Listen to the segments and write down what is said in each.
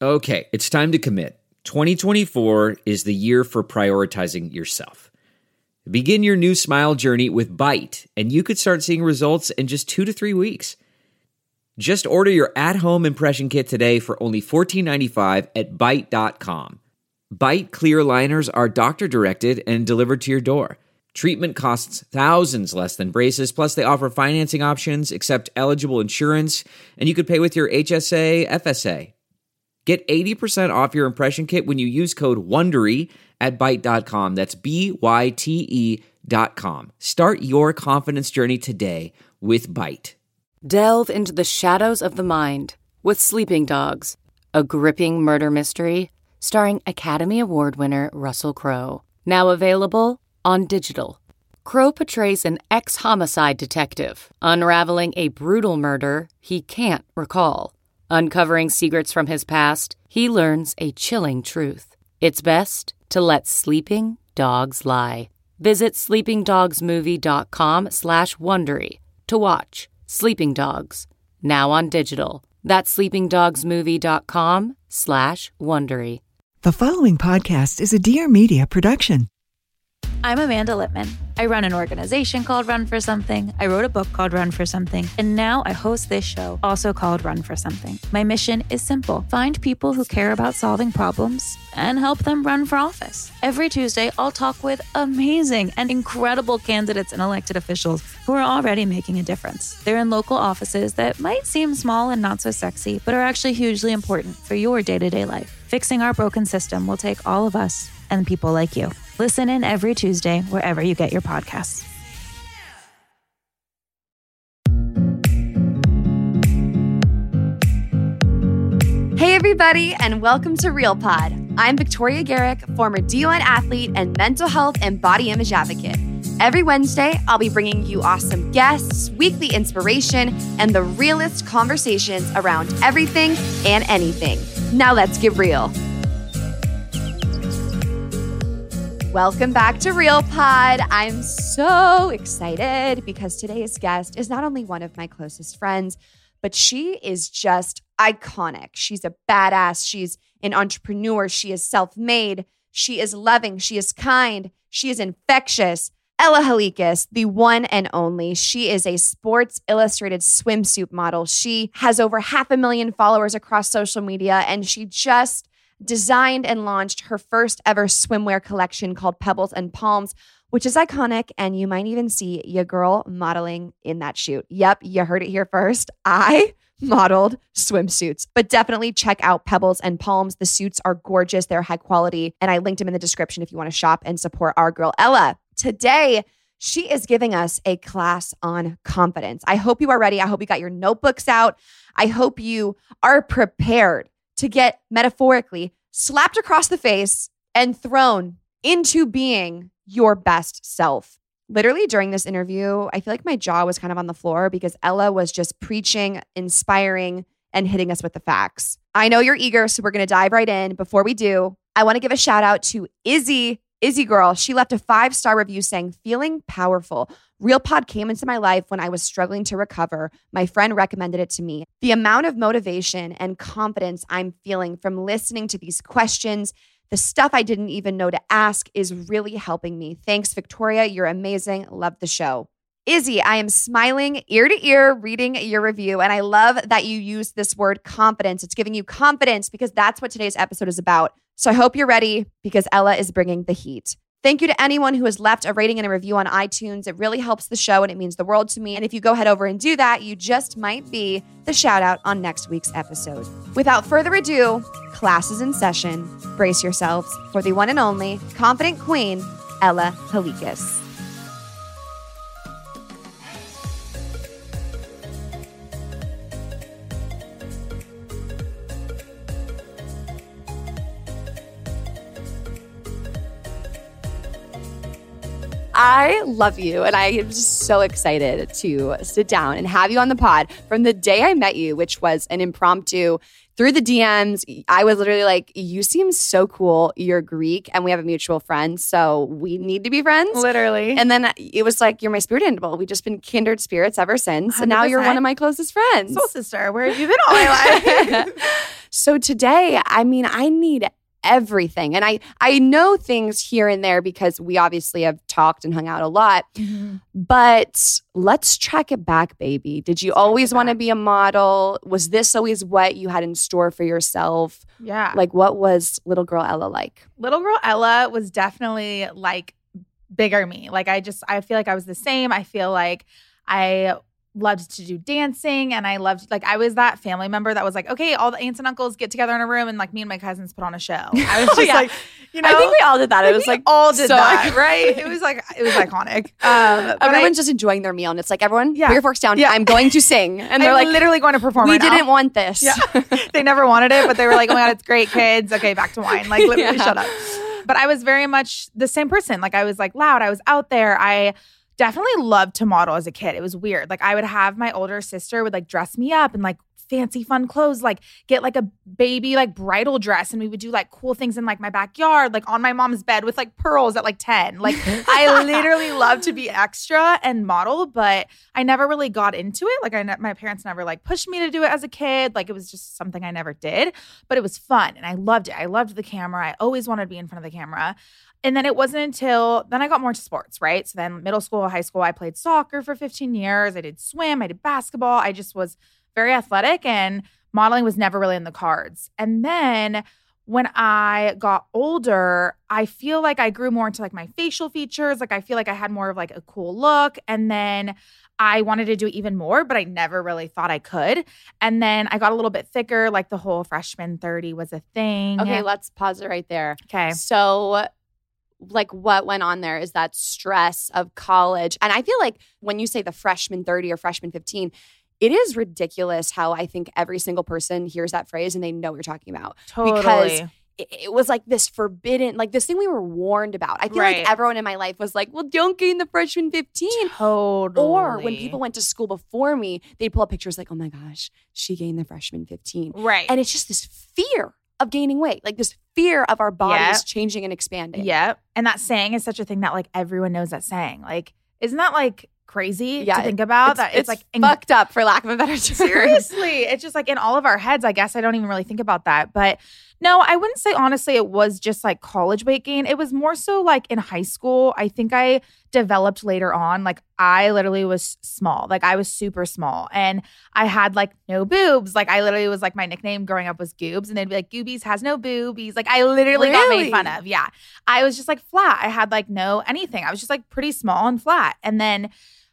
Okay, it's time to commit. 2024 is the year for prioritizing yourself. Begin your new smile journey with Byte, and you could start seeing results in just 2 to 3 weeks. Just order your at-home impression kit today for only $14.95 at Byte.com. Byte clear aligners are doctor-directed and delivered to your door. Treatment costs thousands less than braces, plus they offer financing options, accept eligible insurance, and you could pay with your HSA, FSA. Get 80% off your impression kit when you use code WONDERY at Byte.com. That's BYTE.com. Start your confidence journey today with Byte. Delve into the shadows of the mind with Sleeping Dogs, a gripping murder mystery starring Academy Award winner Russell Crowe. Now available on digital. Crowe portrays an ex-homicide detective unraveling a brutal murder he can't recall. Uncovering secrets from his past, he learns a chilling truth. It's best to let sleeping dogs lie. Visit sleepingdogsmovie.com/Wondery to watch Sleeping Dogs, now on digital. That's sleepingdogsmovie.com/Wondery. The following podcast is a Dear Media production. I'm Amanda Lippman. I run an organization called Run for Something. I wrote a book called Run for Something. And now I host this show, also called Run for Something. My mission is simple. Find people who care about solving problems and help them run for office. Every Tuesday, I'll talk with amazing and incredible candidates and elected officials who are already making a difference. They're in local offices that might seem small and not so sexy, but are actually hugely important for your day-to-day life. Fixing our broken system will take all of us and people like you. Listen in every Tuesday wherever you get your podcasts. Hey everybody, and welcome to Real Pod. I'm Victoria Garrick, former D1 athlete and mental health and body image advocate. Every Wednesday, I'll be bringing you awesome guests, weekly inspiration, and the realest conversations around everything and anything. Now let's get real. Welcome back to Real Pod. I'm so excited because today's guest is not only one of my closest friends, but she is just iconic. She's a badass. She's an entrepreneur. She is self-made. She is loving. She is kind. She is infectious. Ella Halkias, the one and only. She is a Sports Illustrated swimsuit model. She has over 500,000 followers across social media, and she just designed and launched her first ever swimwear collection called Pebbles and Palms, which is iconic. And you might even see your girl modeling in that shoot. Yep, you heard it here first. I modeled swimsuits, but definitely check out Pebbles and Palms. The suits are gorgeous. They're high quality. And I linked them in the description if you want to shop and support our girl, Ella. Today, she is giving us a class on confidence. I hope you are ready. I hope you got your notebooks out. I hope you are prepared to get metaphorically slapped across the face and thrown into being your best self. Literally during this interview, I feel like my jaw was kind of on the floor because Ella was just preaching, inspiring, and hitting us with the facts. I know you're eager, so we're going to dive right in. Before we do, I want to give a shout out to Izzy Girl. She left a 5-star review saying, "Feeling powerful. Real Pod came into my life when I was struggling to recover. My friend recommended it to me. The amount of motivation and confidence I'm feeling from listening to these questions, the stuff I didn't even know to ask, is really helping me. Thanks, Victoria. You're amazing. Love the show." Izzy, I am smiling ear to ear reading your review, and I love that you use this word confidence. It's giving you confidence because that's what today's episode is about. So I hope you're ready because Ella is bringing the heat. Thank you to anyone who has left a rating and a review on iTunes. It really helps the show and it means the world to me. And if you go head over and do that, you just might be the shout out on next week's episode. Without further ado, class is in session. Brace yourselves for the one and only confident queen, Ella Halkias. I love you, and I am just so excited to sit down and have you on the pod. From the day I met you, which was an impromptu, through the DMs, I was literally like, you seem so cool. You're Greek, and we have a mutual friend, so we need to be friends. Literally. And then it was like, you're my spirit animal. We've just been kindred spirits ever since, 100%. And now you're one of my closest friends. Soul sister, where have you been all my life? So today, I mean, I need everything. And I know things here and there because we obviously have talked and hung out a lot. But let's track it back, baby. Did you always want to be a model? Was this always what you had in store for yourself? Yeah. Like, what was little girl Ella like? Little girl Ella was definitely like bigger me. Like I feel like I was the same. I feel like I loved to do dancing, and I loved, like, I was that family member that was like, okay, all the aunts and uncles get together in a room and like me and my cousins put on a show. I was just like, you know, I think we all did that. It was like all did so that, right? It was iconic. Everyone's just enjoying their meal, and it's like, everyone, put your forks down. Yeah. I'm going to sing, and they're I'm like, literally going to perform. We right didn't now. want this. Yeah. They never wanted it, but they were like, oh my God, it's great, kids. Okay, back to wine. Like, literally, shut up. But I was very much the same person. Like, I was like loud. I was out there. I definitely loved to model as a kid. It was weird. Like, I would have my older sister would like dress me up in like fancy fun clothes, like get like a baby like bridal dress, and we would do like cool things in like my backyard, like on my mom's bed with like pearls at like 10. Like I literally loved to be extra and model, but I never really got into it. Like my parents never like pushed me to do it as a kid. Like it was just something I never did, but it was fun and I loved it. I loved the camera. I always wanted to be in front of the camera. And then it wasn't until then I got more into sports, right? So then middle school, high school, I played soccer for 15 years. I did swim. I did basketball. I just was very athletic, and modeling was never really in the cards. And then when I got older, I feel like I grew more into like my facial features. Like I feel like I had more of like a cool look. And then I wanted to do even more, but I never really thought I could. And then I got a little bit thicker, like the whole freshman 30 was a thing. Okay, let's pause it right there. Okay. So, like, what went on there is that stress of college. And I feel like when you say the freshman 30 or freshman 15, it is ridiculous how I think every single person hears that phrase and they know what you're talking about. Totally. Because it was like this forbidden, like this thing we were warned about. I feel like everyone in my life was like, well, don't gain the freshman 15. Totally. Or when people went to school before me, they'd pull up pictures like, oh my gosh, she gained the freshman 15. Right. And it's just this fear of gaining weight, like this fear of our bodies changing and expanding. Yeah. And that saying is such a thing that like everyone knows that saying. Like, isn't that like crazy to think about? It's like fucked up, for lack of a better term. Seriously. It's just like in all of our heads. I guess I don't even really think about that. But no, I wouldn't say honestly it was just like college weight gain. It was more so like in high school. I think I developed later on. Like I literally was small. Like I was super small. And I had like no boobs. Like I literally was like, my nickname growing up was Goobs. And they'd be like, Goobies has no boobies. Like I literally got made fun of. Yeah. I was just like flat. I had like no anything. I was just like pretty small and flat. And then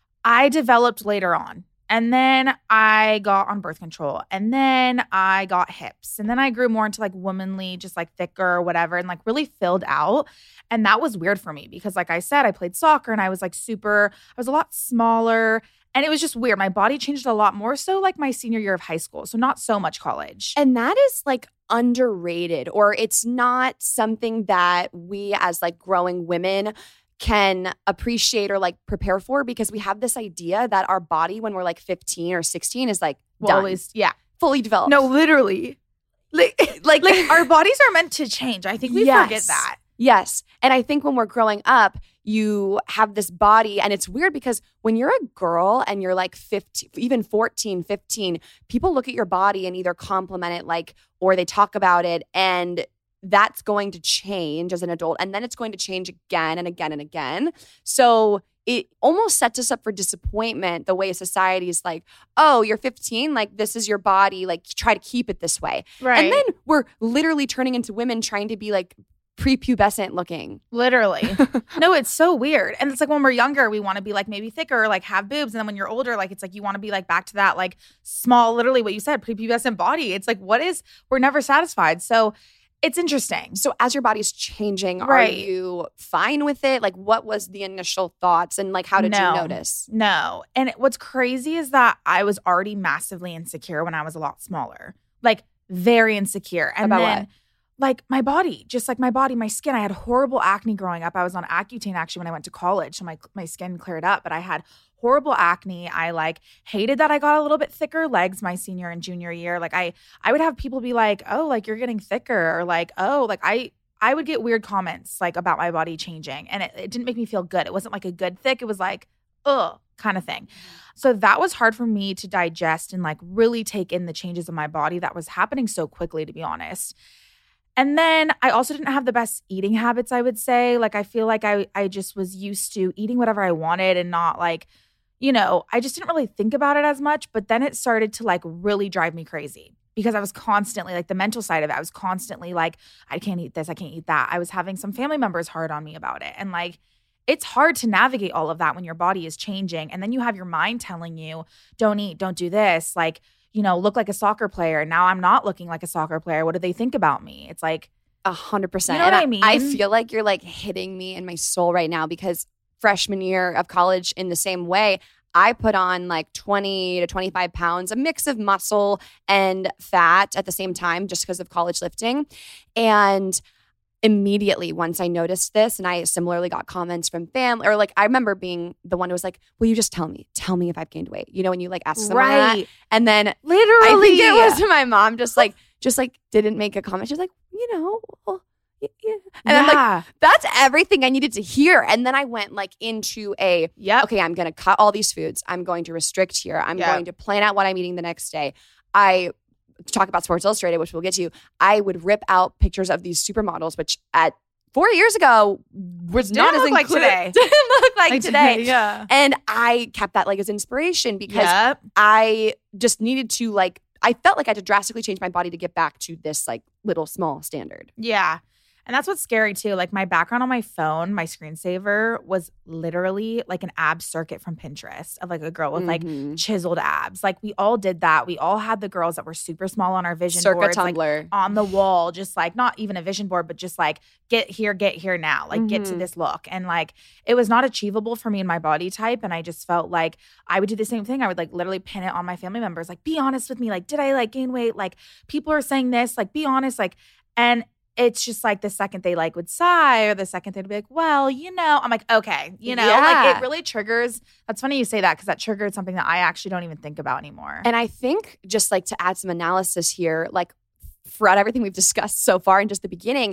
I developed later on. And then I got on birth control. And then I got hips. And then I grew more into like womanly, just like thicker or whatever, and like really filled out. And that was weird for me because like I said, I played soccer and I was like I was a lot smaller. And it was just weird. My body changed a lot more so like my senior year of high school. So not so much college. And that is like underrated, or it's not something that we as like growing women can appreciate or like prepare for, because we have this idea that our body when we're like 15 or 16 is like done. Always, fully developed. No, literally. Like our bodies are meant to change. I think we forget that. Yes. And I think when we're growing up, you have this body, and it's weird because when you're a girl and you're like 15, even 14, 15, people look at your body and either compliment it like, or they talk about it, and that's going to change as an adult, and then it's going to change again and again and again. So it almost sets us up for disappointment, the way society is like, oh, you're 15, like this is your body, like try to keep it this way. Right. And then we're literally turning into women trying to be like prepubescent looking. Literally. No, it's so weird. And it's like when we're younger, we want to be like maybe thicker or like have boobs. And then when you're older, like it's like you want to be like back to that like small, literally what you said, prepubescent body. It's like, we're never satisfied. So it's interesting. So as your body's changing, are you fine with it? Like what was the initial thoughts, and like how did you notice? No. And what's crazy is that I was already massively insecure when I was a lot smaller. Like very insecure. And about then what? like my body, just like my body, my skin. I had horrible acne growing up. I was on Accutane actually when I went to college. So my skin cleared up, but I had horrible acne. I like hated that I got a little bit thicker legs my senior and junior year. Like I would have people be like, oh, like you're getting thicker, or like, oh, like I would get weird comments like about my body changing. And it didn't make me feel good. It wasn't like a good thick. It was like, ugh, kind of thing. So that was hard for me to digest and like really take in the changes in my body that was happening so quickly, to be honest. And then I also didn't have the best eating habits, I would say. Like, I feel like I just was used to eating whatever I wanted and not like, you know, I just didn't really think about it as much. But then it started to like really drive me crazy because I was constantly like the mental side of it. I was constantly like, I can't eat this. I can't eat that. I was having some family members hard on me about it. And like, it's hard to navigate all of that when your body is changing. And then you have your mind telling you, don't eat, don't do this. Like, you know, look like a soccer player. Now I'm not looking like a soccer player. What do they think about me? It's like 100%. You know what I mean? I feel like you're like hitting me in my soul right now because freshman year of college in the same way, I put on like 20 to 25 pounds, a mix of muscle and fat at the same time just because of college lifting. And immediately once I noticed this, and I similarly got comments from family, or like I remember being the one who was like, will you just tell me if I've gained weight, you know, when you like ask someone that. And then literally I think it was my mom just like didn't make a comment. She's like, you know, well, yeah. And I'm like, that's everything I needed to hear. And then I went like into okay, I'm going to cut all these foods. I'm going to restrict here. I'm going to plan out what I'm eating the next day. I talk about Sports Illustrated, which we'll get to. I would rip out pictures of these supermodels, which at 4 years ago was not as like today. Didn't look like today. Yeah. And I kept that like as inspiration because I just needed to like, I felt like I had to drastically change my body to get back to this like little small standard. Yeah. And that's what's scary too. Like my background on my phone, my screensaver was literally like an ab circuit from Pinterest of like a girl with like chiseled abs. Like we all did that. We all had the girls that were super small on our vision boards, Tumblr. like on the wall, just like not even a vision board, but just like get here now, like get to this look. And like it was not achievable for me and my body type. And I just felt like I would do the same thing. I would like literally pin it on my family members, like be honest with me. Like, did I like gain weight? Like people are saying this, like be honest. Like, and it's just like the second they like would sigh or the second they'd be like, well, you know, I'm like, okay, you know, like it really triggers. That's funny you say that because that triggered something that I actually don't even think about anymore. And I think just like to add some analysis here, like throughout everything we've discussed so far in just the beginning,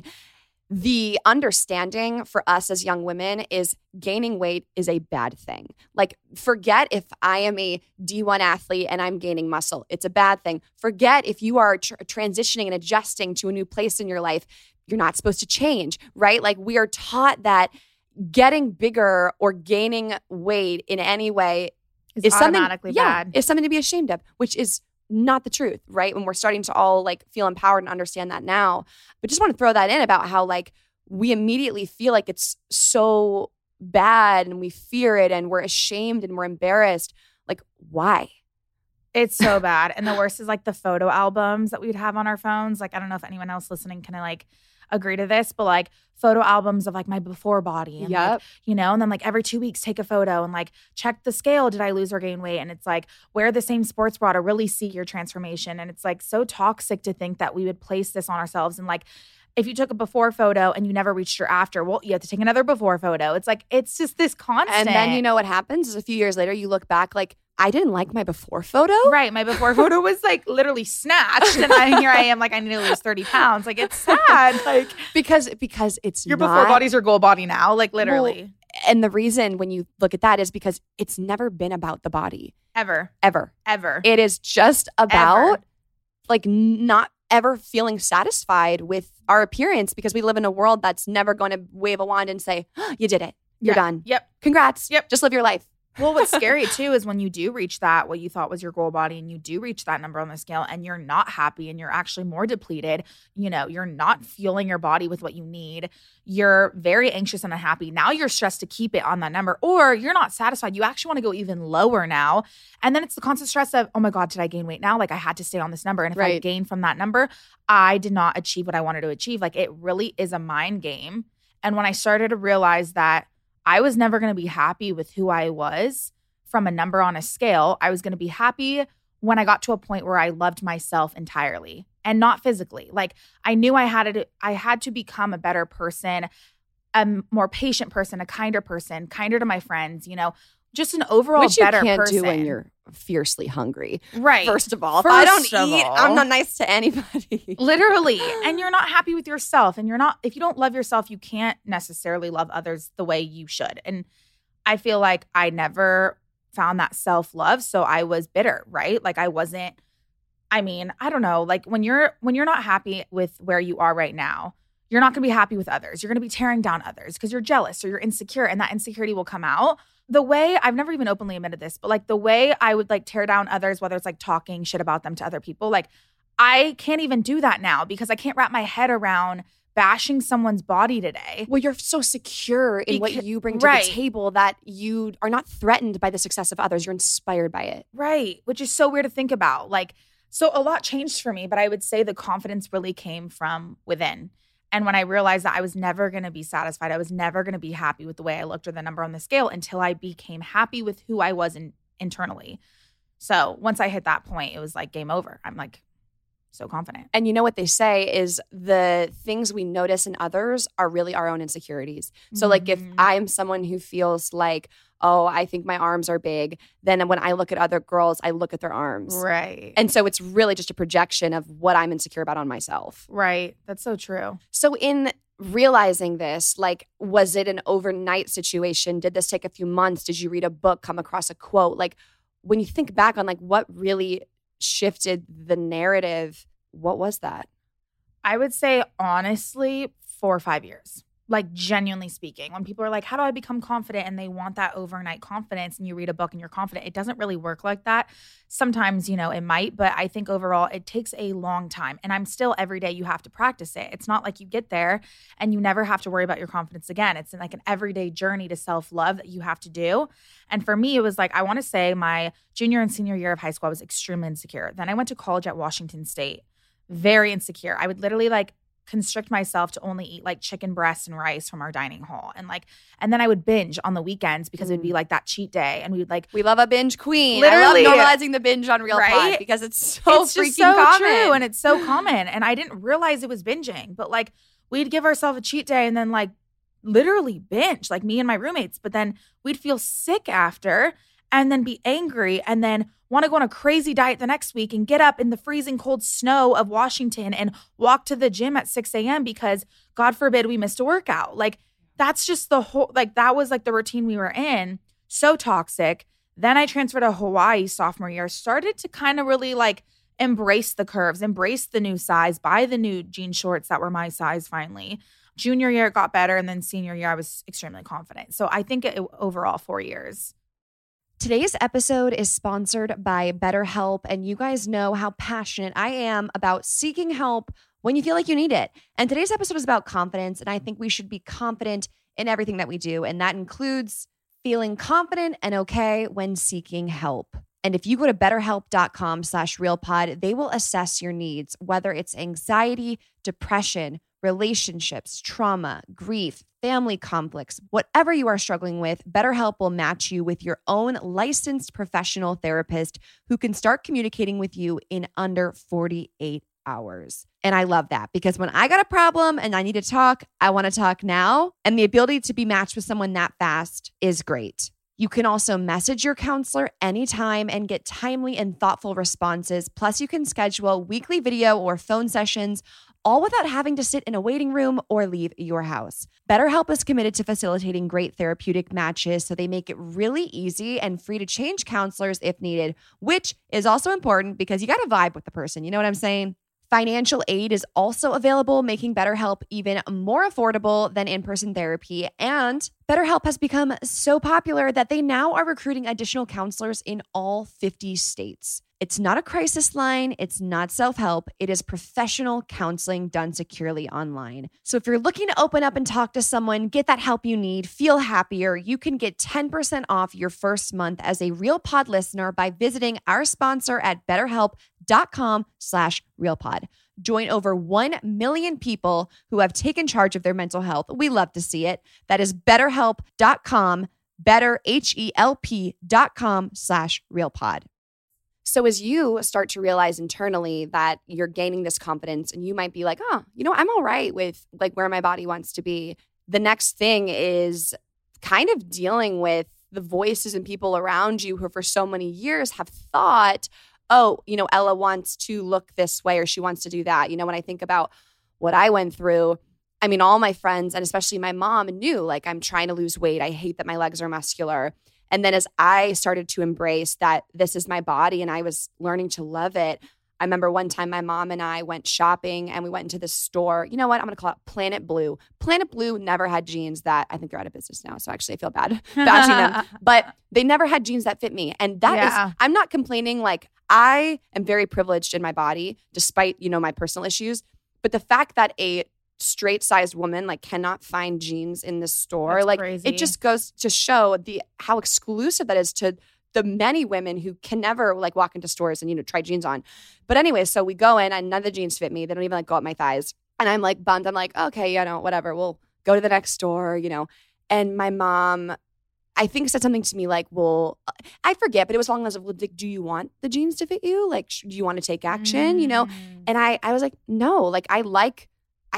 the understanding for us as young women is gaining weight is a bad thing. Like, forget if I am a D1 athlete and I'm gaining muscle. It's a bad thing. Forget if you are transitioning and adjusting to a new place in your life. You're not supposed to change, right? Like, we are taught that getting bigger or gaining weight in any way is automatically bad. Is something to be ashamed of, which is not the truth, right? When we're starting to all like feel empowered and understand that now. But just want to throw that in about how like we immediately feel like it's so bad and we fear it and we're ashamed and we're embarrassed. Like, why? It's so bad. And the worst is like the photo albums that we'd have on our phones. Like, I don't know if anyone else listening can like agree to this, but like photo albums of like my before body and like, you know, and then like every 2 weeks take a photo and like check the scale. Did I lose or gain weight? And it's like wear the same sports bra to really see your transformation. And it's like so toxic to think that we would place this on ourselves. And like if you took a before photo and you never reached your after, well, you have to take another before photo. It's like it's just this constant. And then you know what happens is a few years later you look back like, I didn't like my before photo. Right. My before photo was like literally snatched. And here I am like, I need to lose 30 pounds. Like it's sad. Like because it's your before body's your goal body now. Like literally. Well, and the reason when you look at that is because it's never been about the body. Ever. It is just about like not ever feeling satisfied with our appearance because we live in a world that's never going to wave a wand and say, oh, you did it. You're done. Yep. Congrats. Yep. Just live your life. Well, what's scary too is when you do reach that, what you thought was your goal body, and you do reach that number on the scale and you're not happy and you're actually more depleted, you know, you're not fueling your body with what you need. You're very anxious and unhappy. Now you're stressed to keep it on that number, or you're not satisfied. You actually want to go even lower now. And then it's the constant stress of, oh my God, did I gain weight now? Like I had to stay on this number. And if I gain from that number, I did not achieve what I wanted to achieve. Like it really is a mind game. And when I started to realize that I was never going to be happy with who I was from a number on a scale, I was going to be happy when I got to a point where I loved myself entirely and not physically. Like I knew I had to become a better person, a more patient person, a kinder person, kinder to my friends, you know, just an overall Which you better can't person. do when you're fiercely hungry. Right. First of all, if I don't eat, I'm not nice to anybody. Literally. And you're not happy with yourself. And if you don't love yourself, you can't necessarily love others the way you should. And I feel like I never found that self-love. So I was bitter, right? Like I wasn't, I don't know, like when you're not happy with where you are right now, you're not going to be happy with others. You're going to be tearing down others because you're jealous or you're insecure, and that insecurity will come out. The way, I've never even openly admitted this, but like the way I would like tear down others, whether it's like talking shit about them to other people, like I can't even do that now because I can't wrap my head around bashing someone's body today. Well, you're so secure in what you bring to the table that you are not threatened by the success of others. You're inspired by it. Right. Which is so weird to think about. Like, so a lot changed for me, but I would say the confidence really came from within. And when I realized that I was never going to be satisfied, I was never going to be happy with the way I looked or the number on the scale until I became happy with who I was internally. So once I hit that point, it was like game over. I'm like so confident. And you know what they say is the things we notice in others are really our own insecurities. So like if I'm someone who feels like, oh, I think my arms are big, then when I look at other girls, I look at their arms. Right. And so it's really just a projection of what I'm insecure about on myself. Right. That's so true. So in realizing this, like, was it an overnight situation? Did this take a few months? Did you read a book, come across a quote? Like when you think back on like what really shifted the narrative, what was that? I would say honestly 4 or 5 years. Like genuinely speaking, when people are like, how do I become confident? And they want that overnight confidence and you read a book and you're confident. It doesn't really work like that. Sometimes, it might, but I think overall it takes a long time. And I'm still every day you have to practice it. It's not like you get there and you never have to worry about your confidence again. It's like an everyday journey to self-love that you have to do. And for me, it was like, I want to say my junior and senior year of high school, I was extremely insecure. Then I went to college at Washington State, very insecure. I would literally like constrict myself to only eat like chicken breasts and rice from our dining hall. And then I would binge on the weekends because it'd be like that cheat day. And we love a binge queen. Literally. I love normalizing the binge on Real Pod because it's freaking so common. True, and it's so common. And I didn't realize it was binging, but like we'd give ourselves a cheat day and then like literally binge, like me and my roommates. But then we'd feel sick after and then be angry and then want to go on a crazy diet the next week and get up in the freezing cold snow of Washington and walk to the gym at 6 a.m. because God forbid we missed a workout. Like that's just the whole, like that was like the routine we were in. So toxic. Then I transferred to Hawaii sophomore year, started to kind of really like embrace the curves, embrace the new size, buy the new jean shorts that were my size finally. Junior year it got better. And then senior year I was extremely confident. So I think overall 4 years. Today's episode is sponsored by BetterHelp, and you guys know how passionate I am about seeking help when you feel like you need it. And today's episode is about confidence, and I think we should be confident in everything that we do, and that includes feeling confident and okay when seeking help. And if you go to betterhelp.com/realpod, they will assess your needs, whether it's anxiety, depression, relationships, trauma, grief, family conflicts, whatever you are struggling with, BetterHelp will match you with your own licensed professional therapist who can start communicating with you in under 48 hours. And I love that because when I got a problem and I need to talk, I want to talk now. And the ability to be matched with someone that fast is great. You can also message your counselor anytime and get timely and thoughtful responses. Plus, you can schedule weekly video or phone sessions, all without having to sit in a waiting room or leave your house. BetterHelp is committed to facilitating great therapeutic matches, so they make it really easy and free to change counselors if needed, which is also important because you got to vibe with the person. You know what I'm saying? Financial aid is also available, making BetterHelp even more affordable than in-person therapy. And BetterHelp has become so popular that they now are recruiting additional counselors in all 50 states. It's not a crisis line. It's not self-help. It is professional counseling done securely online. So if you're looking to open up and talk to someone, get that help you need, feel happier, you can get 10% off your first month as a Real Pod listener by visiting our sponsor at betterhelp.com/realpod. Join over 1 million people who have taken charge of their mental health. We love to see it. That is betterhelp.com, betterhelp.com/realpod. So as you start to realize internally that you're gaining this confidence and you might be like, oh, I'm all right with like where my body wants to be. The next thing is kind of dealing with the voices and people around you who for so many years have thought, oh, Ella wants to look this way or she wants to do that. When I think about what I went through, I mean, all my friends and especially my mom knew like I'm trying to lose weight. I hate that my legs are muscular. And then as I started to embrace that this is my body and I was learning to love it, I remember one time my mom and I went shopping and we went into this store. You know what? I'm going to call it Planet Blue. Planet Blue never had jeans that I think they're out of business now. So actually I feel bad bashing them. But they never had jeans that fit me. And that is, I'm not complaining. Like I am very privileged in my body despite, you know, my personal issues. But the fact that a straight sized woman like cannot find jeans in the store, That's like crazy. it just goes to show how exclusive that is to the many women who can never like walk into stores and, you know, try jeans on. But anyway, so we go in and none of the jeans fit me. They don't even like go up my thighs. And I'm like bummed. I'm like, okay, you know, whatever. We'll go to the next store, you know. And my mom, I think said something to me like, well, I forget, but it was along the lines of, well, do you want the jeans to fit you? Like, do you want to take action? You know? And I was like, no, like I like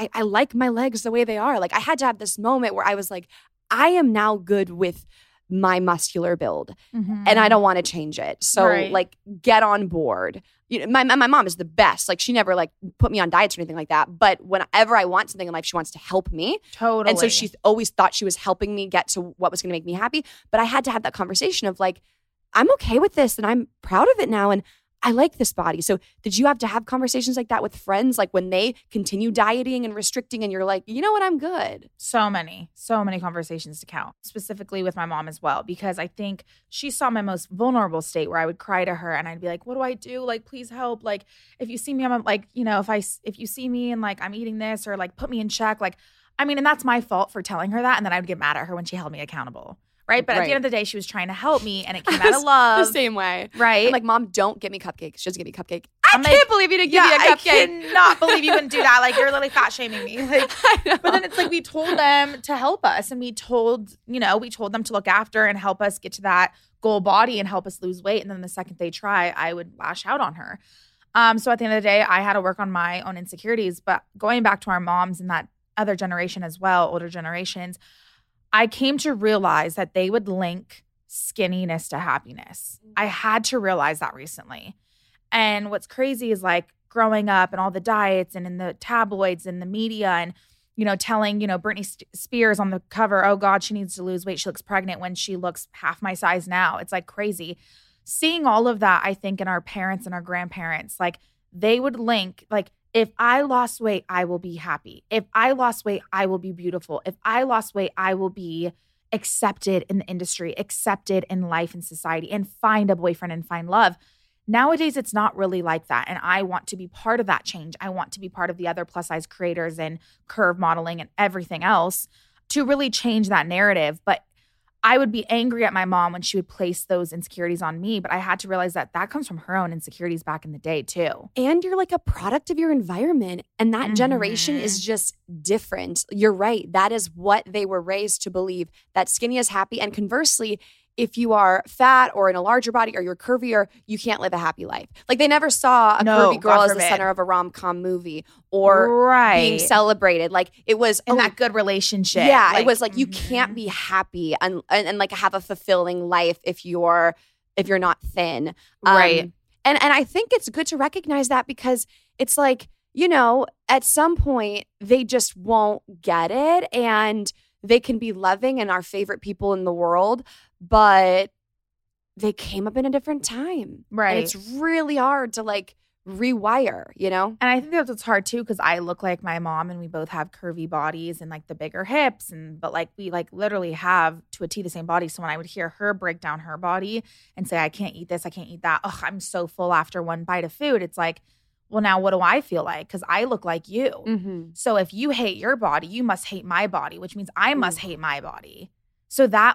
my legs the way they are. Like I had to have this moment where I was like, I am now good with my muscular build and I don't want to change it. So like get on board. You know, my mom is the best. Like she never like put me on diets or anything like that. But whenever I want something in life, she wants to help me. Totally. And so she always thought she was helping me get to what was going to make me happy. But I had to have that conversation of like, I'm okay with this and I'm proud of it now. And I like this body. So did you have to have conversations like that with friends? Like when they continue dieting and restricting and you're like, you know what, I'm good. So many conversations to count, specifically with my mom as well, because I think she saw my most vulnerable state where I would cry to her and I'd be like, what do I do? Like, please help. Like, if you see me, I'm like, you know, if you see me and like I'm eating this or like put me in check, like, I mean, and that's my fault for telling her that. And then I would get mad at her when she held me accountable. Right. But at the end of the day, she was trying to help me and it came out of love. The same way. Right. I'm like, Mom, don't get me cupcakes. She doesn't get me cupcake. I can't believe you didn't give me a cupcake. I cannot believe you wouldn't do that. Like, you're literally fat shaming me. Like, but then it's like we told them to help us and we told them to look after and help us get to that goal body and help us lose weight. And then the second they try, I would lash out on her. So at the end of the day, I had to work on my own insecurities. But going back to our moms and that other generation as well, older generations, I came to realize that they would link skinniness to happiness. I had to realize that recently. And what's crazy is like growing up and all the diets and in the tabloids and the media and, you know, telling, you know, Britney Spears on the cover, oh God, she needs to lose weight. She looks pregnant when she looks half my size now. It's like crazy. Seeing all of that, I think, in our parents and our grandparents, like they would link like, if I lost weight, I will be happy. If I lost weight, I will be beautiful. If I lost weight, I will be accepted in the industry, accepted in life and society, and find a boyfriend and find love. Nowadays, it's not really like that. And I want to be part of that change. I want to be part of the other plus size creators and curve modeling and everything else to really change that narrative. But I would be angry at my mom when she would place those insecurities on me, but I had to realize that that comes from her own insecurities back in the day too. And you're like a product of your environment. And that generation is just different. You're right. That is what they were raised to believe, that skinny is happy. And conversely, if you are fat or in a larger body or you're curvier, you can't live a happy life. Like they never saw a curvy girl as the center of a rom-com movie or being celebrated. Like it was in that good relationship. Yeah, like, it was like you can't be happy and like have a fulfilling life if you're not thin. Right. And I think it's good to recognize that because it's like, you know, at some point they just won't get it and they can be loving and our favorite people in the world, but they came up in a different time. Right. And it's really hard to like rewire, you know? And I think that's what's hard too, because I look like my mom and we both have curvy bodies and like the bigger hips but like we like literally have to a T the same body. So when I would hear her break down her body and say, I can't eat this, I can't eat that. Oh, I'm so full after one bite of food. It's like, well, now what do I feel like? Because I look like you. Mm-hmm. So if you hate your body, you must hate my body, which means I must hate my body. So that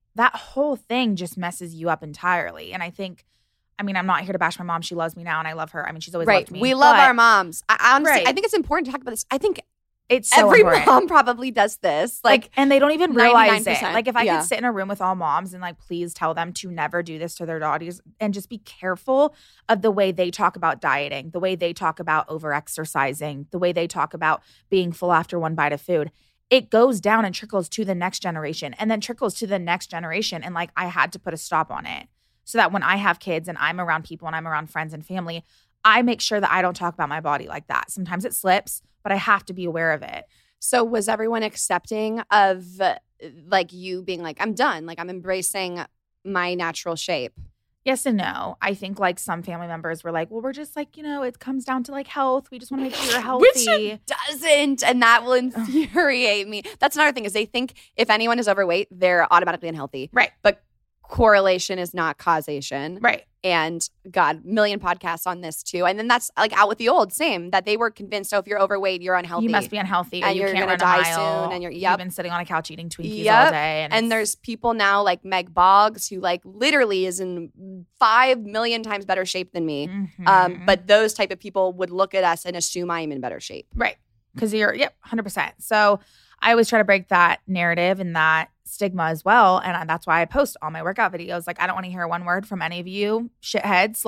whole thing just messes you up entirely. And I think, I mean, I'm not here to bash my mom. She loves me now and I love her. I mean, she's always loved me. We love our moms. I honestly, I think it's important to talk about this. I think it's so every important. mom probably does this. Like, and they don't even realize 99%. it. Like if I could sit in a room with all moms and like, please tell them to never do this to their daughters and just be careful of the way they talk about dieting, the way they talk about over-exercising, the way they talk about being full after one bite of food. It goes down and trickles to the next generation and then trickles to the next generation. And like, I had to put a stop on it so that when I have kids and I'm around people and I'm around friends and family, I make sure that I don't talk about my body like that. Sometimes it slips, but I have to be aware of it. So was everyone accepting of like you being like, I'm done, like I'm embracing my natural shape? Yes and no. I think like some family members were like, well, we're just like, it comes down to like health. We just want to make sure you're healthy. Which it doesn't. And that will infuriate me. That's another thing is they think if anyone is overweight, they're automatically unhealthy. Right. But correlation is not causation. Right. And God, million podcasts on this too. And then that's like Out with the Old, same, that they were convinced, if you're overweight, you're unhealthy. You must be unhealthy or and you you're can't going to run a die mile. soon. And you've been sitting on a couch eating Twinkies all day. And there's people now like Meg Boggs who like literally is in 5 million times better shape than me. Mm-hmm. But those type of people would look at us and assume I am in better shape. Right. Because you're, 100%. So I always try to break that narrative and that stigma as well. And that's why I post all my workout videos. Like, I don't want to hear one word from any of you shitheads.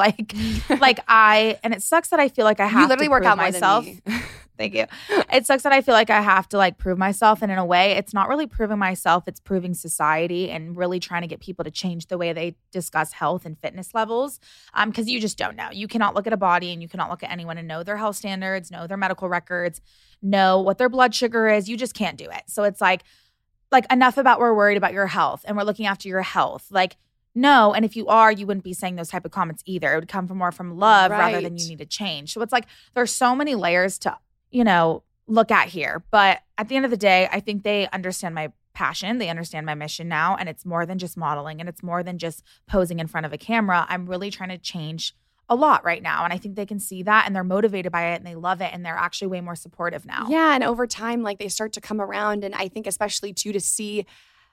And it sucks that I feel like I have you literally to work prove out more myself. than me. Thank you. It sucks that I feel like I have to like prove myself. And in a way, it's not really proving myself. It's proving society and really trying to get people to change the way they discuss health and fitness levels. Because you just don't know. You cannot look at a body and you cannot look at anyone and know their health standards, know their medical records, know what their blood sugar is. You just can't do it. So it's like enough about we're worried about your health and we're looking after your health. Like, no. And if you are, you wouldn't be saying those type of comments either. It would come from more from love rather than you need to change. So it's like there's so many layers to, look at here. But at the end of the day, I think they understand my passion. They understand my mission now. And it's more than just modeling and it's more than just posing in front of a camera. I'm really trying to change a lot right now. And I think they can see that and they're motivated by it and they love it and they're actually way more supportive now. Yeah. And over time, like they start to come around. And I think especially too to see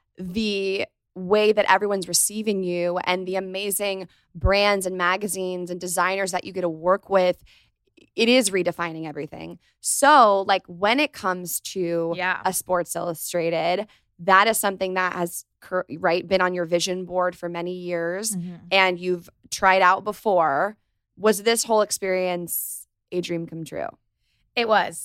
the way that everyone's receiving you and the amazing brands and magazines and designers that you get to work with, it is redefining everything. So like when it comes to a Sports Illustrated, that is something that has been on your vision board for many years and you've tried out before. Was this whole experience a dream come true? It was,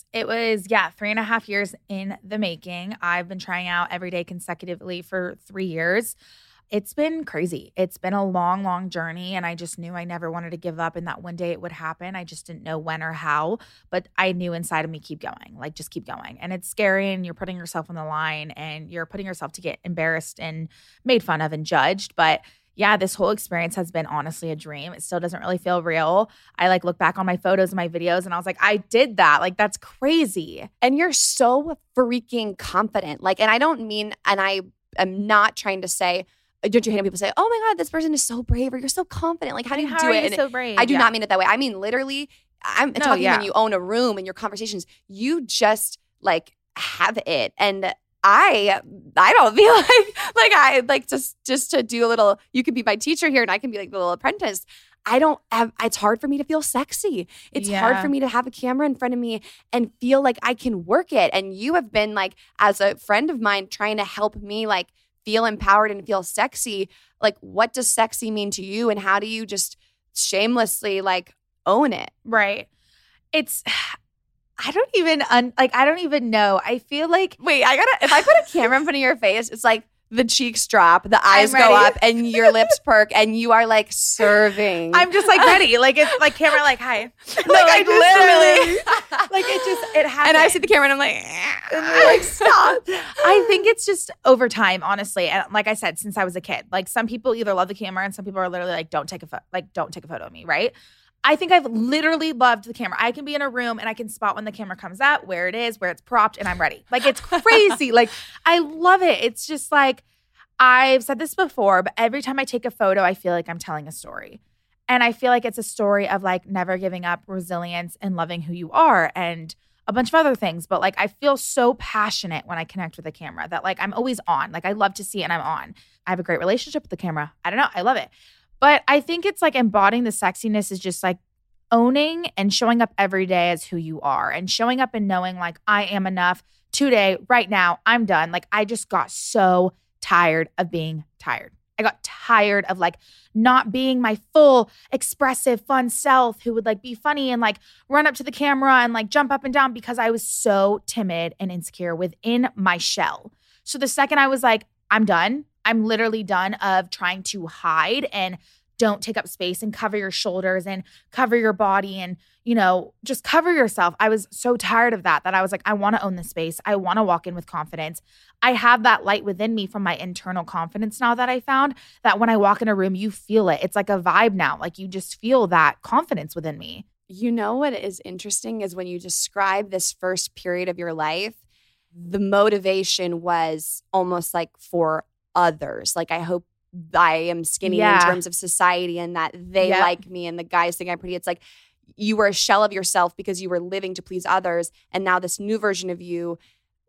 3.5 years in the making. I've been trying out every day consecutively for 3 years. It's been crazy. It's been a long, long journey. And I just knew I never wanted to give up and that one day it would happen. I just didn't know when or how, but I knew inside of me, keep going, like just keep going. And it's scary and you're putting yourself on the line and you're putting yourself to get embarrassed and made fun of and judged. But yeah, this whole experience has been honestly a dream. It still doesn't really feel real. I like look back on my photos and my videos and I was like, I did that. Like, that's crazy. And you're so freaking confident. Like, and I don't mean, and I am not trying to say, don't you hate when people say, oh my God, this person is so brave or you're so confident. Like, how do you do it? And so brave? I do not mean it that way. I mean, literally, I'm talking when you own a room and your conversations, you just like have it. And I don't feel like I like just to do a little, you can be my teacher here and I can be like the little apprentice. It's hard for me to feel sexy. It's hard for me to have a camera in front of me and feel like I can work it. And you have been like, as a friend of mine, trying to help me like feel empowered and feel sexy. Like, what does sexy mean to you? And how do you just shamelessly like own it? Right. I don't even know. I feel like, wait, if I put a camera in front of your face, it's like the cheeks drop, the eyes go up, and your lips perk, and you are like serving. I'm just like ready. Like it's like camera, like hi. No, like literally. Like it happened. And I see the camera and I'm like, like stop. I think it's just over time, honestly. And like I said, since I was a kid, like some people either love the camera and some people are literally like, don't take a photo of me, right? I think I've literally loved the camera. I can be in a room and I can spot when the camera comes out, where it is, where it's propped, and I'm ready. Like, it's crazy. Like, I love it. It's just like, I've said this before, but every time I take a photo, I feel like I'm telling a story. And I feel like it's a story of like never giving up, resilience, and loving who you are, and a bunch of other things. But like, I feel so passionate when I connect with a camera that like I'm always on. Like, I love to see it and I'm on. I have a great relationship with the camera. I don't know. I love it. But I think it's like embodying the sexiness is just like owning and showing up every day as who you are and showing up and knowing like I am enough today, right now, I'm done. Like, I just got so tired of being tired. I got tired of like not being my full expressive, fun self who would like be funny and like run up to the camera and like jump up and down because I was so timid and insecure within my shell. So the second I was like, I'm done. I'm literally done of trying to hide and don't take up space and cover your shoulders and cover your body and, you know, just cover yourself. I was so tired of that I was like, I want to own the space. I want to walk in with confidence. I have that light within me from my internal confidence now that I found that when I walk in a room, you feel it. It's like a vibe now. Like you just feel that confidence within me. You know what is interesting is when you describe this first period of your life, the motivation was almost like for others. Like, I hope I am skinny in terms of society and that they like me and the guys think I'm pretty. It's like you were a shell of yourself because you were living to please others. And now this new version of you,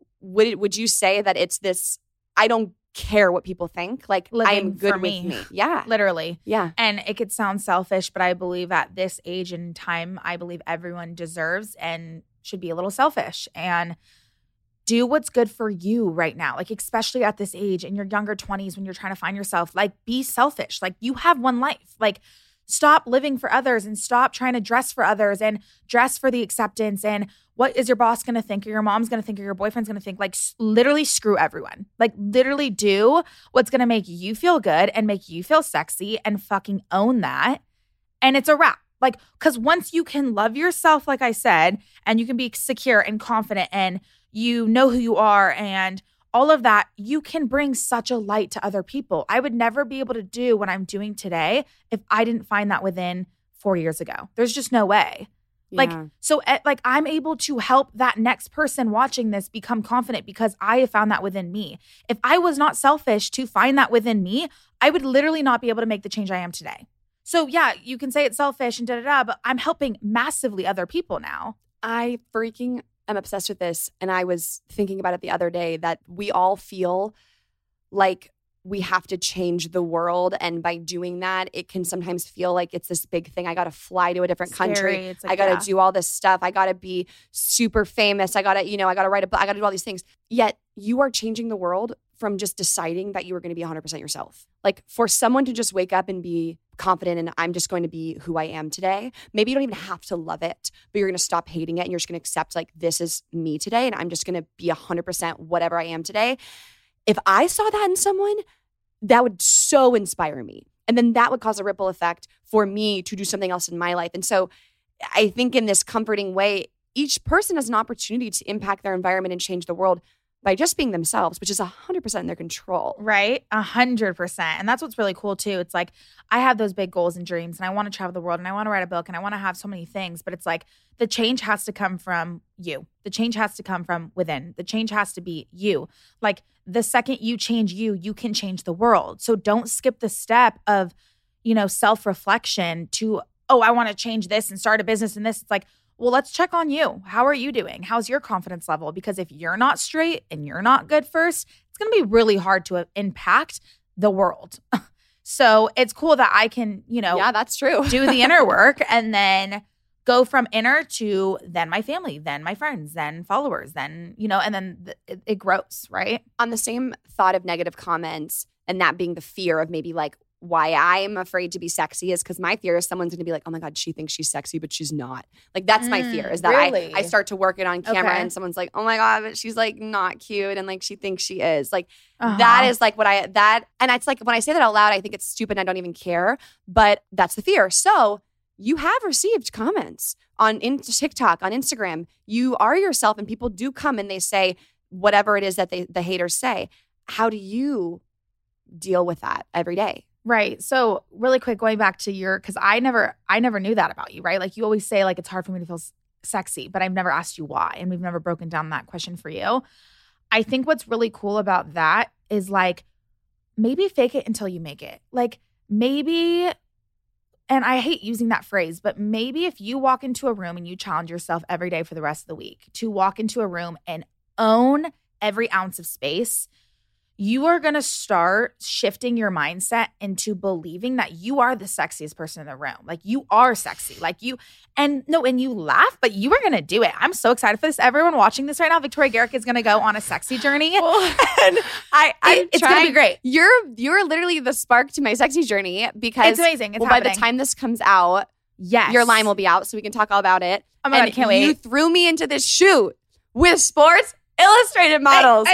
would you say that it's this, I don't care what people think. Like, living I am good for with me. Yeah. Literally. Yeah. And it could sound selfish, but I believe at this age and time, I believe everyone deserves and should be a little selfish and do what's good for you right now. Like, especially at this age in your younger 20s when you're trying to find yourself, like, be selfish. Like, you have one life. Like, stop living for others and stop trying to dress for others and dress for the acceptance and what is your boss going to think or your mom's going to think or your boyfriend's going to think. Like, literally screw everyone. Like, literally do what's going to make you feel good and make you feel sexy and fucking own that. And it's a wrap. Like, because once you can love yourself, like I said, and you can be secure and confident and you know who you are and all of that, you can bring such a light to other people. I would never be able to do what I'm doing today if I didn't find that within 4 years ago. There's just no way. Yeah. Like I'm able to help that next person watching this become confident because I have found that within me. If I was not selfish to find that within me, I would literally not be able to make the change I am today. So yeah, you can say it's selfish and but I'm helping massively other people now. I freaking am obsessed with this. And I was thinking about it the other day that we all feel like we have to change the world. And by doing that, it can sometimes feel like it's this big thing. I got to fly to a different country. It's like, I got to do all this stuff. I got to be super famous. I got to, I got to write a book. I got to do all these things. Yet you are changing the world from just deciding that you are going to be 100% yourself. Like, for someone to just wake up and be confident and I'm just going to be who I am today. Maybe you don't even have to love it, but you're going to stop hating it and you're just going to accept, like, this is me today and I'm just going to be 100% whatever I am today. If I saw that in someone, that would so inspire me. And then that would cause a ripple effect for me to do something else in my life. And so I think in this comforting way, each person has an opportunity to impact their environment and change the world by just being themselves, which is 100% in their control. Right? 100%. And that's what's really cool too. It's like, I have those big goals and dreams and I want to travel the world and I want to write a book and I want to have so many things, but it's like the change has to come from you. The change has to come from within. The change has to be you. Like, the second you change you can change the world. So don't skip the step of, self-reflection to, oh, I want to change this and start a business and this. It's like, well, let's check on you. How are you doing? How's your confidence level? Because if you're not straight and you're not good first, it's going to be really hard to impact the world. So it's cool that I can, yeah, that's true. do the inner work and then go from inner to then my family, then my friends, then followers, then, and then it grows, right? On the same thought of negative comments and that being the fear of maybe like why I'm afraid to be sexy is because my fear is someone's going to be like, oh my God, she thinks she's sexy, but she's not. Like, that's my fear is that really? I start to work it on camera and someone's like, oh my God, but she's like not cute. And like, she thinks she is like, that is like and it's like, when I say that out loud, I think it's stupid and I don't even care, but that's the fear. So you have received comments on TikTok, on Instagram. You are yourself and people do come and they say whatever it is that the haters say. How do you deal with that every day? Right. So really quick, going back to because I never knew that about you, right? Like, you always say like, it's hard for me to feel sexy, but I've never asked you why. And we've never broken down that question for you. I think what's really cool about that is like, maybe fake it until you make it. Like, maybe, and I hate using that phrase, but maybe if you walk into a room and you challenge yourself every day for the rest of the week to walk into a room and own every ounce of space, you are going to start shifting your mindset into believing that you are the sexiest person in the room. Like, you are sexy. Like, and you laugh, but you are going to do it. I'm so excited for this. Everyone watching this right now, Victoria Garrick is going to go on a sexy journey. And it's going to be great. You're literally the spark to my sexy journey because it's amazing. It's by the time this comes out, yes, your line will be out so we can talk all about it. Oh my God, I can't wait. You threw me into this shoot with sports Illustrated models.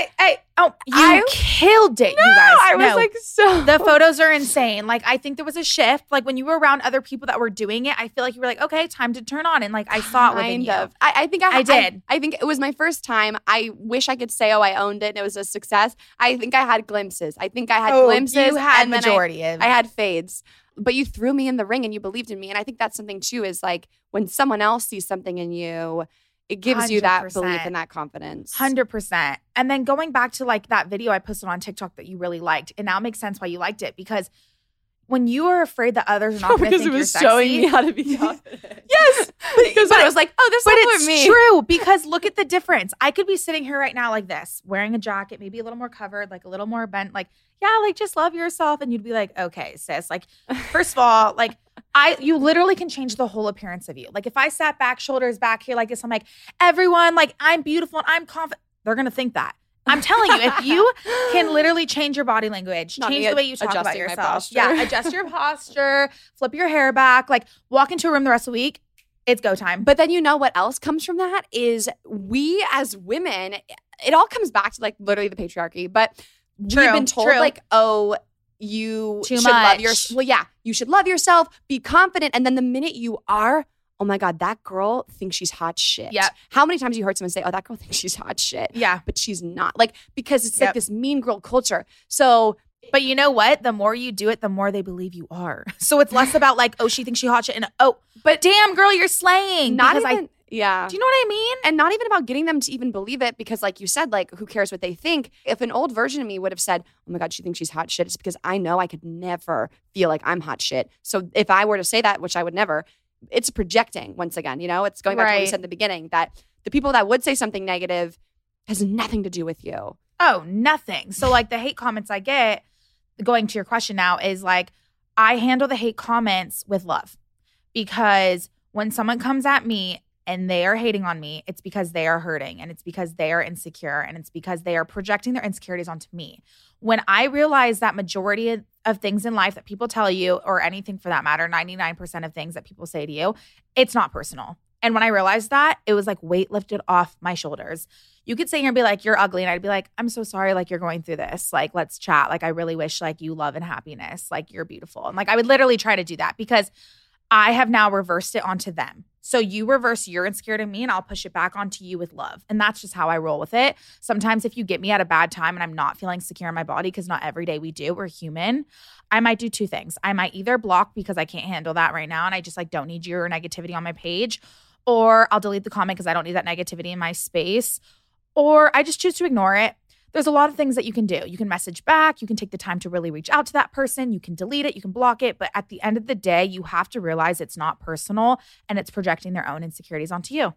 You killed it, you guys. I was like, so. The photos are insane. Like, I think there was a shift. Like, when you were around other people that were doing it, I feel like you were like, okay, time to turn on. And like, I saw it within you. I think I did. I think it was my first time. I wish I could say, oh, I owned it and it was a success. I think I had glimpses. Glimpses. You had and then majority I had fades. But you threw me in the ring and you believed in me. And I think that's something too, is like when someone else sees something in you, it gives you that 100%. belief and that confidence. 100%. And then going back to like that video I posted on TikTok that you really liked, it now makes sense why you liked it, because when you are afraid that others are not going to think you're sexy. Showing me how to be confident. Yes. Because I was like, oh, this is it's me. true, because look at the difference. I could be sitting here right now like this, wearing a jacket, maybe a little more covered, like a little more bent, like, yeah, like just love yourself. And you'd be like, okay, sis, like, first of all, like, you literally can change the whole appearance of you. Like if I sat back, shoulders back here like this, I'm like, everyone, like I'm beautiful and I'm confident. They're going to think that. I'm telling you, if you can literally change your body language, change the way you talk about yourself. Yeah, adjust your posture, flip your hair back, like walk into a room the rest of the week, it's go time. But then you know what else comes from that is we as women, it all comes back to like literally the patriarchy. But we've been told like, oh, you should love yourself. Well, yeah, you should love yourself, be confident. And then the minute you are, oh my God, that girl thinks she's hot shit. Yeah. How many times you heard someone say, oh, that girl thinks she's hot shit. Yeah. But she's not. Like, because it's like this mean girl culture. So, but you know what? The more you do it, the more they believe you are. So it's less about like, oh, she thinks she hot shit. And but damn, girl, you're slaying. Not even, yeah. Do you know what I mean? And not even about getting them to even believe it, because like you said, like who cares what they think? If an old version of me would have said, oh my God, she thinks she's hot shit, it's because I know I could never feel like I'm hot shit. So if I were to say that, which I would never, it's projecting once again, you know? It's going back to what we said in the beginning, that the people that would say something negative has nothing to do with you. Oh, nothing. So like the hate comments I get, going to your question now, is like I handle the hate comments with love, because when someone comes at me and they are hating on me, it's because they are hurting, and it's because they are insecure, and it's because they are projecting their insecurities onto me. When I realize that majority of things in life that people tell you, or anything for that matter, 99% of things that people say to you, it's not personal. And when I realized that, it was like weight lifted off my shoulders. You could sit here and be like, you're ugly. And I'd be like, I'm so sorry. Like, you're going through this. Like, let's chat. Like, I really wish like you love and happiness. Like, you're beautiful. And like, I would literally try to do that, because I have now reversed it onto them. So you reverse your insecurity to me, and I'll push it back onto you with love. And that's just how I roll with it. Sometimes if you get me at a bad time and I'm not feeling secure in my body, because not every day we do, we're human, I might do two things. I might either block because I can't handle that right now and I just like don't need your negativity on my page, or I'll delete the comment because I don't need that negativity in my space, or I just choose to ignore it. There's a lot of things that you can do. You can message back. You can take the time to really reach out to that person. You can delete it. You can block it. But at the end of the day, you have to realize it's not personal, and it's projecting their own insecurities onto you.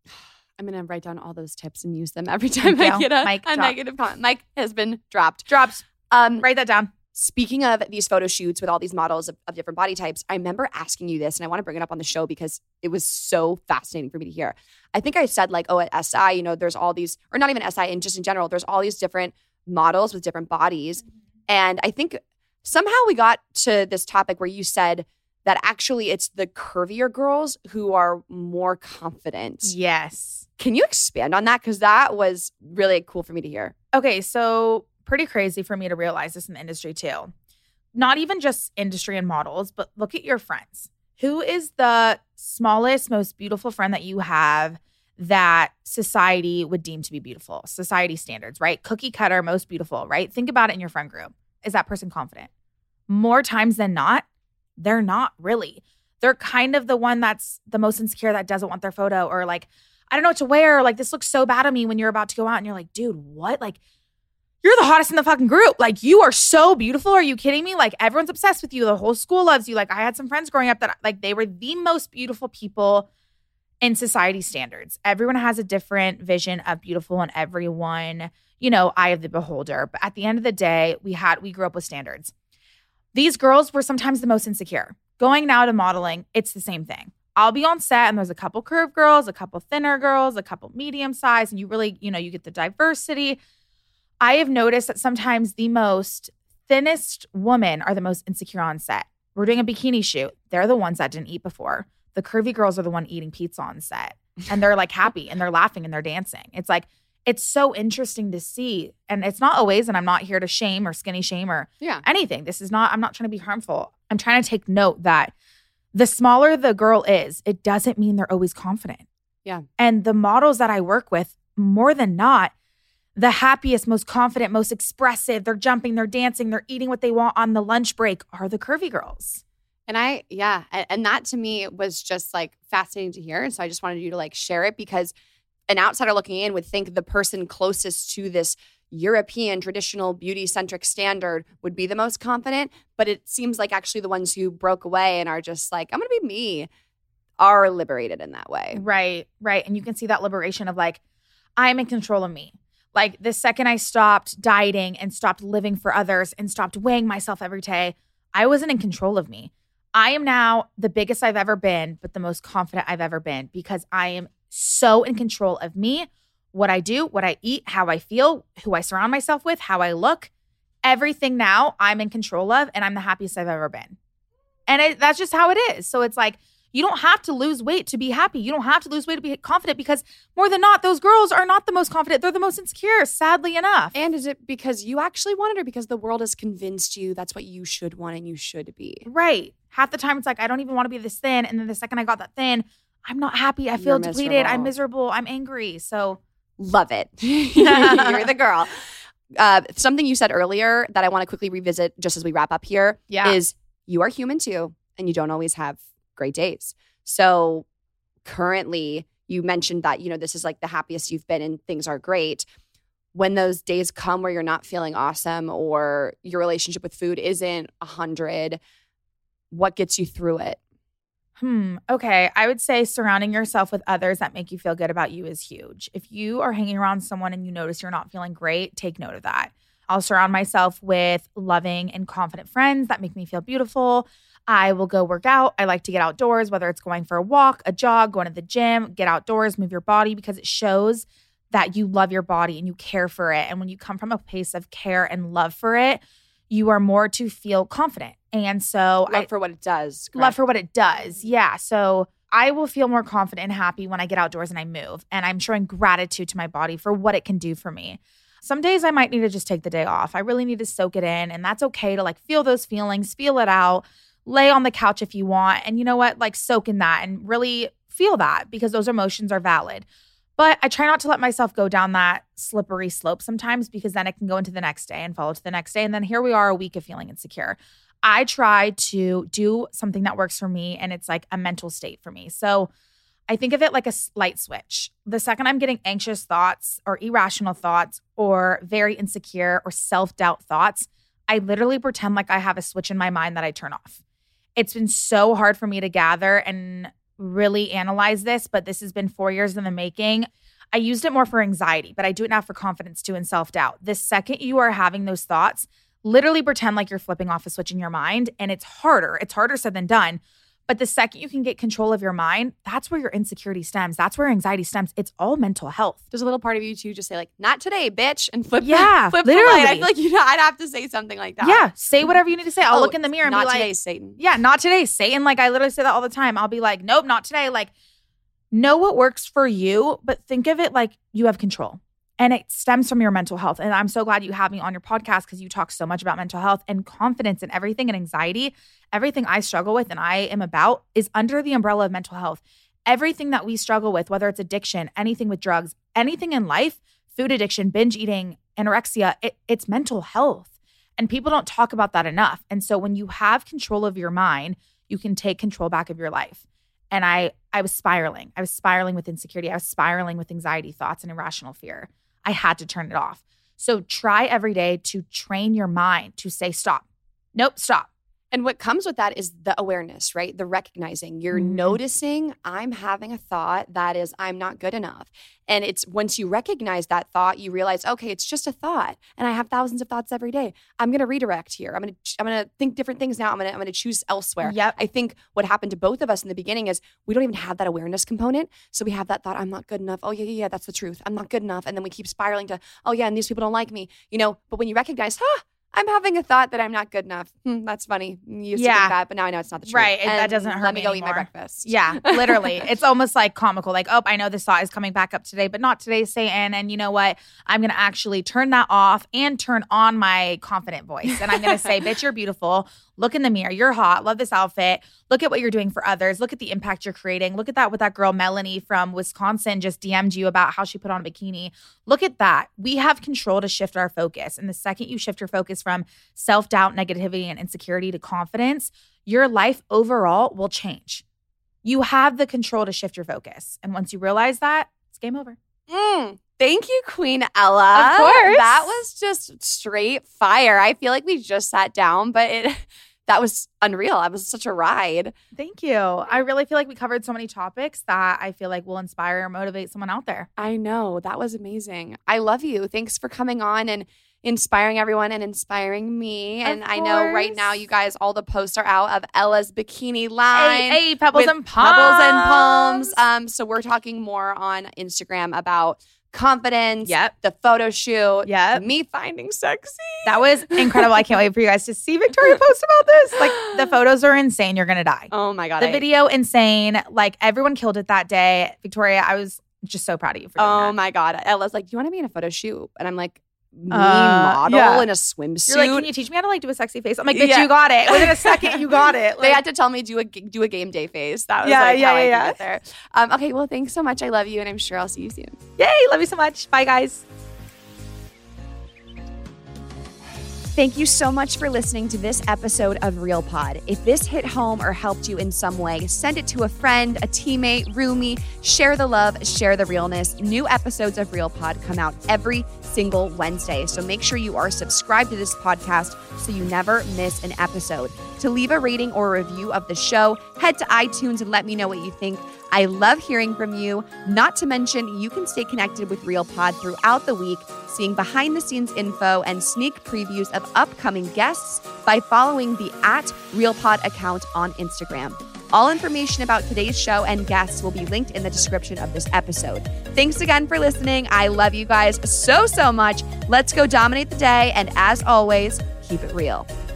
I'm going to write down all those tips and use them every time I get a negative comment. Mic has been dropped. Drops. Write that down. Speaking of these photo shoots with all these models of different body types, I remember asking you this, and I want to bring it up on the show because it was so fascinating for me to hear. I think I said like, oh, at SI, you know, there's all these, or not even SI, and just in general, there's all these different models with different bodies. And I think somehow we got to this topic where you said that actually it's the curvier girls who are more confident. Yes. Can you expand on that? Because that was really cool for me to hear. Okay, so pretty crazy for me to realize this in the industry too. Not even just industry and models, but look at your friends. Who is the smallest, most beautiful friend that you have that society would deem to be beautiful? Society standards, right? Cookie cutter, most beautiful, right? Think about it in your friend group. Is that person confident? More times than not, they're not really. They're kind of the one that's the most insecure, that doesn't want their photo, or like, I don't know what to wear. Like, this looks so bad on me when you're about to go out and you're like, dude, what? Like, you're the hottest in the fucking group. Like, you are so beautiful. Are you kidding me? Like, everyone's obsessed with you. The whole school loves you. Like, I had some friends growing up that like they were the most beautiful people in society standards. Everyone has a different vision of beautiful, and everyone, you know, eye of the beholder. But at the end of the day, we grew up with standards. These girls were sometimes the most insecure. Going now to modeling, it's the same thing. I'll be on set and there's a couple curved girls, a couple thinner girls, a couple medium size, and you really, you know, you get the diversity. I have noticed that sometimes the most thinnest women are the most insecure on set. We're doing a bikini shoot. They're the ones that didn't eat before. The curvy girls are the one eating pizza on set. And they're like happy and they're laughing and they're dancing. It's like, it's so interesting to see. And it's not always, and I'm not here to shame or skinny shame or anything. I'm not trying to be harmful. I'm trying to take note that the smaller the girl is, it doesn't mean they're always confident. Yeah. And the models that I work with, more than not, the happiest, most confident, most expressive, they're jumping, they're dancing, they're eating what they want on the lunch break are the curvy girls. And and that to me was just like fascinating to hear. And so I just wanted you to like share it, because an outsider looking in would think the person closest to this European traditional beauty-centric standard would be the most confident. But it seems like actually the ones who broke away and are just like, I'm going to be me, are liberated in that way. Right. And you can see that liberation of like, I'm in control of me. Like the second I stopped dieting and stopped living for others and stopped weighing myself every day, I wasn't in control of me. I am now the biggest I've ever been, but the most confident I've ever been, because I am so in control of me, what I do, what I eat, how I feel, who I surround myself with, how I look. Everything now I'm in control of, and I'm the happiest I've ever been. And that's just how it is. So it's like, you don't have to lose weight to be happy. You don't have to lose weight to be confident, because more than not, those girls are not the most confident. They're the most insecure, sadly enough. And is it because you actually want it, or because the world has convinced you that's what you should want and you should be? Right. Half the time it's like, I don't even want to be this thin. And then the second I got that thin, I'm not happy. I feel depleted. I'm miserable. I'm angry. So love it. You're the girl. Something you said earlier that I want to quickly revisit just as we wrap up here is you are human too, and you don't always have great days. So currently you mentioned that, this is like the happiest you've been and things are great. When those days come where you're not feeling awesome or your relationship with food isn't 100, what gets you through it? Okay. I would say surrounding yourself with others that make you feel good about you is huge. If you are hanging around someone and you notice you're not feeling great, take note of that. I'll surround myself with loving and confident friends that make me feel beautiful. I will go work out. I like to get outdoors, whether it's going for a walk, a jog, going to the gym, get outdoors, move your body, because it shows that you love your body and you care for it. And when you come from a place of care and love for it, you are more to feel confident. And so love for what it does. Correct? Love for what it does. Yeah. So I will feel more confident and happy when I get outdoors and I move. And I'm showing gratitude to my body for what it can do for me. Some days I might need to just take the day off. I really need to soak it in. And that's okay to like feel those feelings, feel it out, lay on the couch if you want. And you know what? Like soak in that and really feel that, because those emotions are valid. But I try not to let myself go down that slippery slope sometimes, because then it can go into the next day and follow to the next day. And then here we are, a week of feeling insecure. I try to do something that works for me, and it's like a mental state for me. So I think of it like a light switch. The second I'm getting anxious thoughts or irrational thoughts or very insecure or self-doubt thoughts, I literally pretend like I have a switch in my mind that I turn off. It's been so hard for me to gather and really analyze this, but this has been 4 years in the making. I used it more for anxiety, but I do it now for confidence too and self-doubt. The second you are having those thoughts, literally pretend like you're flipping off a switch in your mind. And it's harder. It's harder said than done. But the second you can get control of your mind, that's where your insecurity stems. That's where anxiety stems. It's all mental health. There's a little part of you too just say like, not today, bitch, and flip flip literally. The light. I feel like I'd have to say something like that. Yeah, say whatever you need to say. I'll look in the mirror and be like, not today, Satan. Yeah, not today, Satan. Like I literally say that all the time. I'll be like, nope, not today. Like know what works for you, but think of it like you have control. And it stems from your mental health. And I'm so glad you have me on your podcast, because you talk so much about mental health and confidence and everything, and anxiety. Everything I struggle with and I am about is under the umbrella of mental health. Everything that we struggle with, whether it's addiction, anything with drugs, anything in life, food addiction, binge eating, anorexia, it's mental health. And people don't talk about that enough. And so when you have control of your mind, you can take control back of your life. And I was spiraling. I was spiraling with insecurity. I was spiraling with anxiety thoughts and irrational fear. I had to turn it off. So try every day to train your mind to say, stop. Nope, stop. And what comes with that is the awareness, right? The recognizing. You're noticing I'm having a thought that is, I'm not good enough. And it's once you recognize that thought, you realize, okay, it's just a thought. And I have thousands of thoughts every day. I'm going to redirect here. I'm going to think different things now. I'm going to choose elsewhere. Yep. I think what happened to both of us in the beginning is we don't even have that awareness component. So we have that thought, I'm not good enough. Oh, yeah, that's the truth. I'm not good enough. And then we keep spiraling to, oh, yeah, and these people don't like me. But when you recognize, I'm having a thought that I'm not good enough. That's funny. You used to think that, but now I know it's not the truth. Right. That And doesn't hurt let me go anymore. eat my breakfast. Yeah, literally. It's almost like comical. Like, oh, I know this thought is coming back up today, but not today, Satan. And you know what? I'm going to actually turn that off and turn on my confident voice. And I'm going to say, bitch, you're beautiful. Look in the mirror. You're hot. Love this outfit. Look at what you're doing for others. Look at the impact you're creating. Look at that with that girl, Melanie from Wisconsin, just DM'd you about how she put on a bikini. Look at that. We have control to shift our focus. And the second you shift your focus from self-doubt, negativity, and insecurity to confidence, your life overall will change. You have the control to shift your focus. And once you realize that, it's game over. Thank you, Queen Ella. Of course. That was just straight fire. I feel like we just sat down, but that was unreal. It was such a ride. Thank you. I really feel like we covered so many topics that I feel like will inspire or motivate someone out there. I know. That was amazing. I love you. Thanks for coming on and inspiring everyone and inspiring me. And I know right now, you guys, all the posts are out of Ella's bikini line. Hey, Pebbles with and Palms. Pebbles and Palms. So we're talking more on Instagram about confidence, the photo shoot, me finding sexy. That was incredible. I can't wait for you guys to see Victoria post about this. Like, the photos are insane. You're going to die. Oh my God. The video, insane. Like, everyone killed it that day. Victoria, I was just so proud of you for doing that. Oh my God. Ella's like, do you want to be in a photo shoot? And I'm like, model in a swimsuit. You're like, can you teach me how to like do a sexy face? I'm like, bitch, you got it. Within a second, you got it. Like, they had to tell me do a game day face. That was how I could get there. Okay, well, thanks so much. I love you, and I'm sure I'll see you soon. Yay, love you so much. Bye, guys. Thank you so much for listening to this episode of Real Pod. If this hit home or helped you in some way, send it to a friend, a teammate, roomie. Share the love, share the realness. New episodes of Real Pod come out every single Wednesday, so make sure you are subscribed to this podcast so you never miss an episode. To leave a rating or a review of the show, head to iTunes and let me know what you think. I love hearing from you. Not to mention, you can stay connected with Real Pod throughout the week, seeing behind-the-scenes info and sneak previews of upcoming guests by following the @RealPod account on Instagram. All information about today's show and guests will be linked in the description of this episode. Thanks again for listening. I love you guys so, so much. Let's go dominate the day. And as always, keep it real.